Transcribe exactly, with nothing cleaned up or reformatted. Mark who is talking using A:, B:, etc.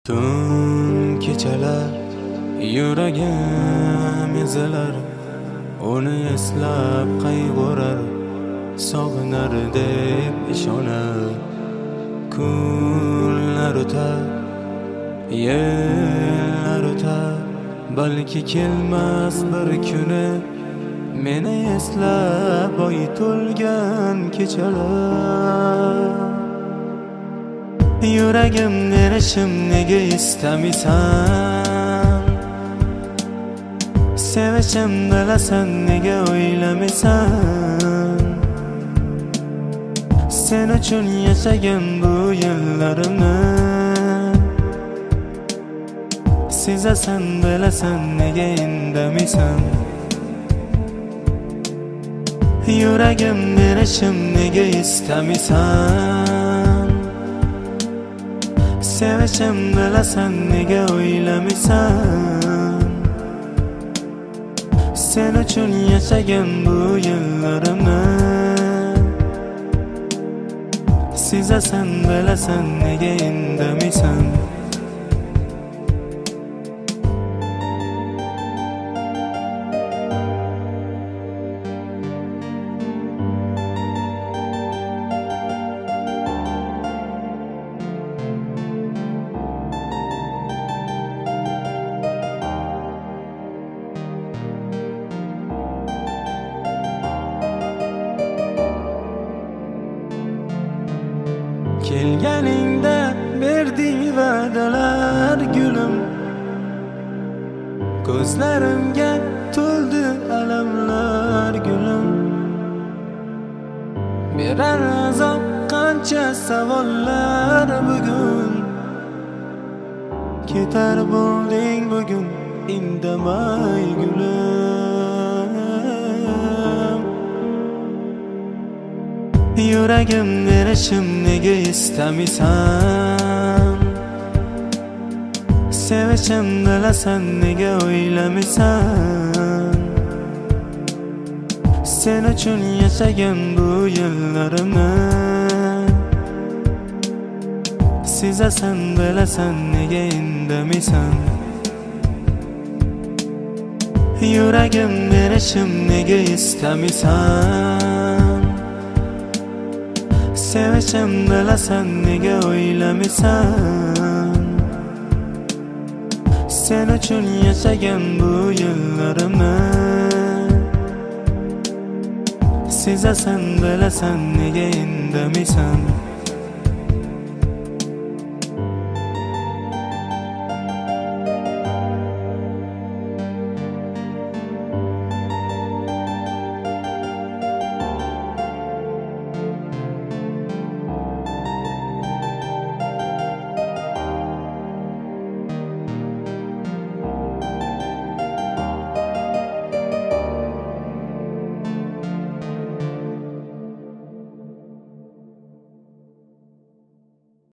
A: Tun kechalar yuragim ezilar, uni eslab qayg'urar, sog'inar deb ishonar. Kunlar o'tar, yillar o'tar, balki kelmas bir kuni meni eslab oy to'lgan kechalar. Yuragim erishim nega istamaysan? Sevishim bilasan nega o'ylamaysan? Sen uchun yashagan bu yillarimni sezasan bilasan nega indamaysan? Yuragim erishim nega istamaysan? Sevishim bilasan nega o'ylamaysan? Sen uchun yashagan bu yillarimni sezasan bilasan nega indamaysan? Kelganingda berding va'dalar gulim, ko'zlarimga to'ldi alamlar gulim. Berar azob qancha savollar bugun, ketar bo'lding bugun indamay gulim. Yuragim erishim nega istamaysan? Sevishim bilasan nega o'ylamaysan? Sen uchun yashagan bu yillarimni sezasan bilasan nega indamaysan? Yuragim erishim nega istamaysan? Sevishim bilasan nega o'ylamaysan? Sen uchun yashagan bu yillarimni sezasan bilasan nega indamaysan?